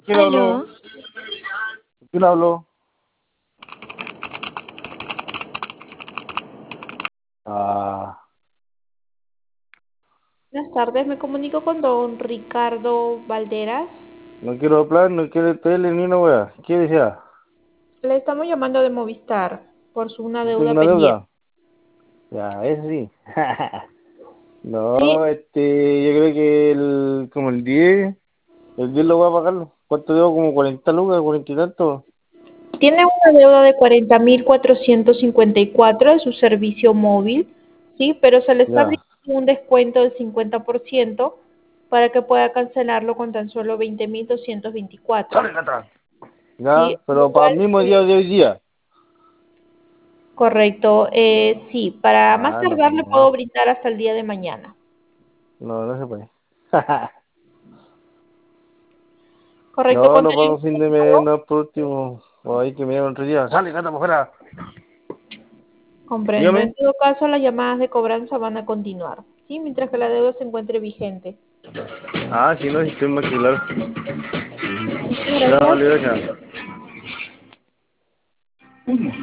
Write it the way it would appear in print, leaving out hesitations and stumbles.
¿Quién habló? Aló, ¿Quién habló? Ah, buenas tardes. Me comunico con don Ricardo Valderas. no quiero plan, no quiero tele ni una wea. ¿Qué decía? Le estamos llamando de Movistar por su una ¿Tengo deuda una pendiente. deuda? Ya, eso sí. Sí, No, yo creo que como el 10 lo voy a pagar. ¿Cuánto debo? Como 40 lucas, 40 y tanto. tiene una deuda de 40.454 de su servicio móvil, sí, pero se le está Ya. brindando un descuento del 50% para que pueda cancelarlo con tan solo 20.224. ¡Sale, gata! Sí, Ya, pero para igual, el mismo día de hoy día. correcto. Sí, para más Ah, tardar le puedo no. brindar hasta el día de mañana. No, no se puede. Correcto, No, con no el pago fin de mes, no por último. O ahí que me llaman otro día. ¡Sale, gata, por fuera! Comprendo. En Dígame. todo caso, las llamadas de cobranza van a continuar, ¿sí? Mientras que la deuda se encuentre vigente. Ah, sí, no, sí, estoy más que claro. Muchas Ya, gracias. vale, gracias.